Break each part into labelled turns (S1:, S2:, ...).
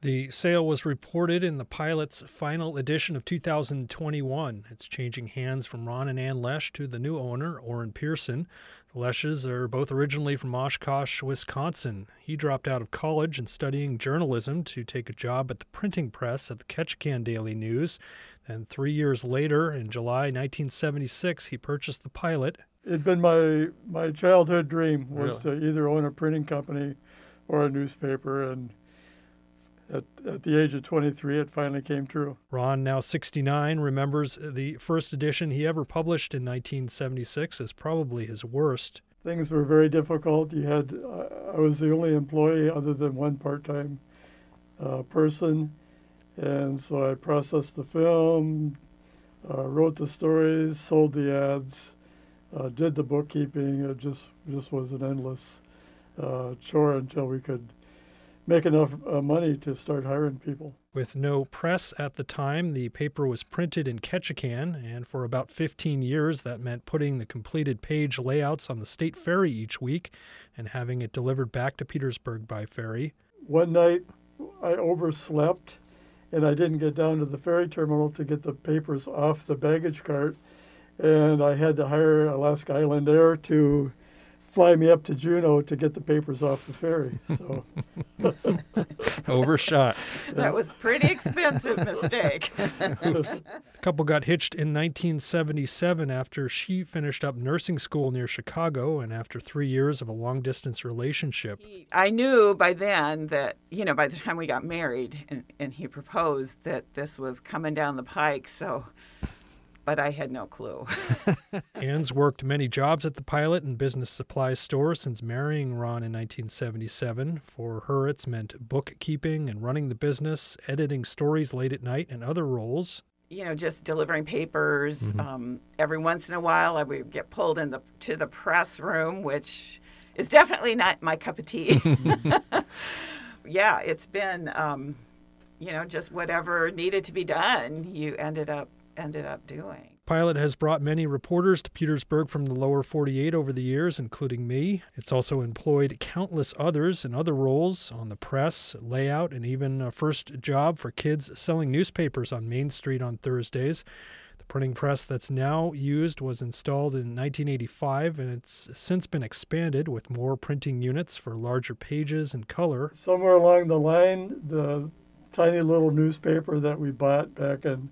S1: The sale was reported in the Pilot's final edition of 2021. It's changing hands from Ron and Ann Lesh to the new owner, Orrin Pearson. The Leshes are both originally from Oshkosh, Wisconsin. He dropped out of college and studying journalism to take a job at the printing press at the Ketchikan Daily News. Then 3 years later, in July 1976, he purchased the Pilot.
S2: It'd been my childhood dream was
S1: Really?
S2: to either own a printing company or a newspaper, and at the age of 23, it finally came true.
S1: Ron, now 69, remembers the first edition he ever published in 1976 as probably his worst.
S2: Things were very difficult. I was the only employee other than one part-time person, and so I processed the film, wrote the stories, sold the ads, did the bookkeeping. It just was an endless chore until we could make enough money to start hiring people.
S1: With no press at the time, the paper was printed in Ketchikan, and for about 15 years that meant putting the completed page layouts on the state ferry each week and having it delivered back to Petersburg by ferry.
S2: One night I overslept and I didn't get down to the ferry terminal to get the papers off the baggage cart, and I had to hire Alaska Island Air to fly me up to Juneau to get the papers off the ferry. So
S1: Overshot.
S3: That was a pretty expensive mistake.
S1: The couple got hitched in 1977 after she finished up nursing school near Chicago and after 3 years of a long-distance relationship.
S3: I knew by then that, by the time we got married and he proposed, that this was coming down the pike, but I had no clue.
S1: Ann's worked many jobs at the Pilot and business supply store since marrying Ron in 1977. For her, it's meant bookkeeping and running the business, editing stories late at night, and other roles.
S3: Just delivering papers.
S1: Mm-hmm.
S3: Every once in a while, I would get pulled to the press room, which is definitely not my cup of tea. Yeah, it's been, just whatever needed to be done, you ended up doing.
S1: Pilot has brought many reporters to Petersburg from the lower 48 over the years, including me. It's also employed countless others in other roles on the press, layout, and even a first job for kids selling newspapers on Main Street on Thursdays. The printing press that's now used was installed in 1985, and it's since been expanded with more printing units for larger pages and color.
S2: Somewhere along the line, the tiny little newspaper that we bought back in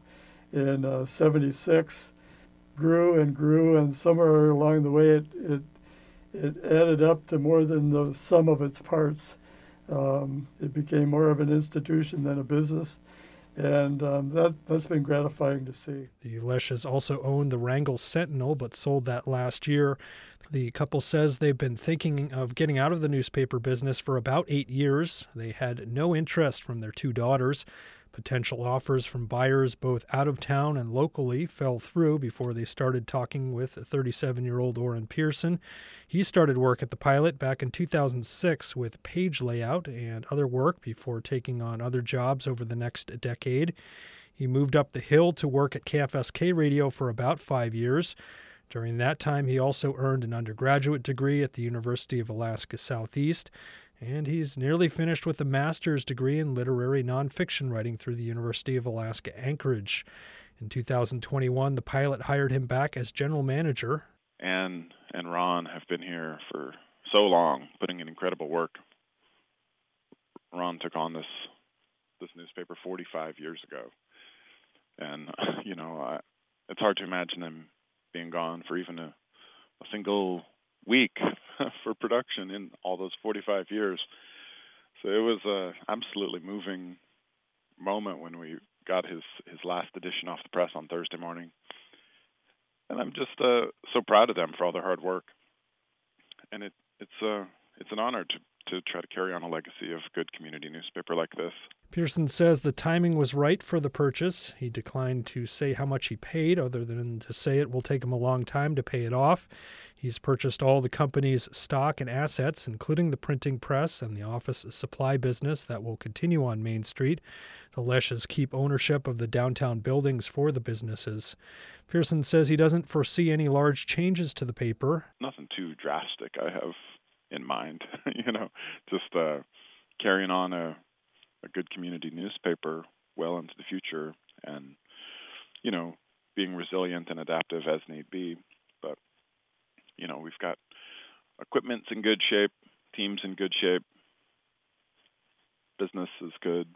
S2: 76 grew, and somewhere along the way it added up to more than the sum of its parts. It became more of an institution than a business, and that's been gratifying to see.
S1: The Leshes also owned the Wrangell Sentinel, but sold that last year. The couple says they've been thinking of getting out of the newspaper business for about 8 years. They had no interest from their two daughters. Potential offers from buyers both out of town and locally fell through before they started talking with 37-year-old Orrin Pearson. He started work at the Pilot back in 2006 with page layout and other work before taking on other jobs over the next decade. He moved up the hill to work at KFSK Radio for about 5 years. During that time, he also earned an undergraduate degree at the University of Alaska Southeast. And he's nearly finished with a master's degree in literary nonfiction writing through the University of Alaska Anchorage. In 2021, the Pilot hired him back as general manager.
S4: Ann and Ron have been here for so long, putting in incredible work. Ron took on this newspaper 45 years ago. And, it's hard to imagine him being gone for even a single week for production in all those 45 years. So it was a absolutely moving moment when we got his last edition off the press on Thursday morning. And I'm just so proud of them for all their hard work. And it's an honor to try to carry on a legacy of good community newspaper like this.
S1: Pearson says the timing was right for the purchase. He declined to say how much he paid, other than to say it will take him a long time to pay it off. He's purchased all the company's stock and assets, including the printing press and the office supply business that will continue on Main Street. The Leshes keep ownership of the downtown buildings for the businesses. Pearson says he doesn't foresee any large changes to the paper.
S4: Nothing too drastic I have in mind, just carrying on a a good community newspaper well into the future, and being resilient and adaptive as need be. But we've got equipment's in good shape, team's in good shape, business is good.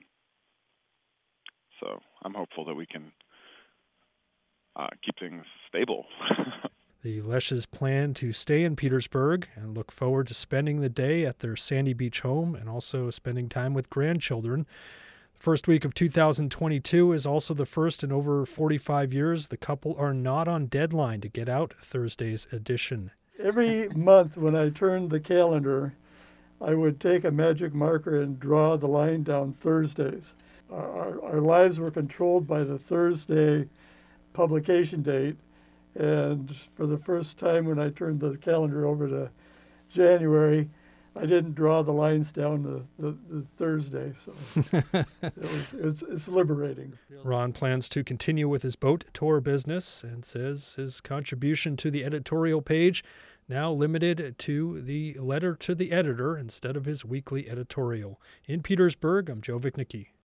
S4: So I'm hopeful that we can keep things stable.
S1: The Lesches plan to stay in Petersburg and look forward to spending the day at their Sandy Beach home and also spending time with grandchildren. The first week of 2022 is also the first in over 45 years the couple are not on deadline to get out Thursday's edition.
S2: Every month when I turned the calendar, I would take a magic marker and draw the line down Thursdays. Our lives were controlled by the Thursday publication date, and for the first time when I turned the calendar over to January, I didn't draw the lines down the Thursday, so it's liberating.
S1: Ron plans to continue with his boat tour business and says his contribution to the editorial page now limited to the letter to the editor instead of his weekly editorial. In Petersburg, I'm Joe Vichnicki.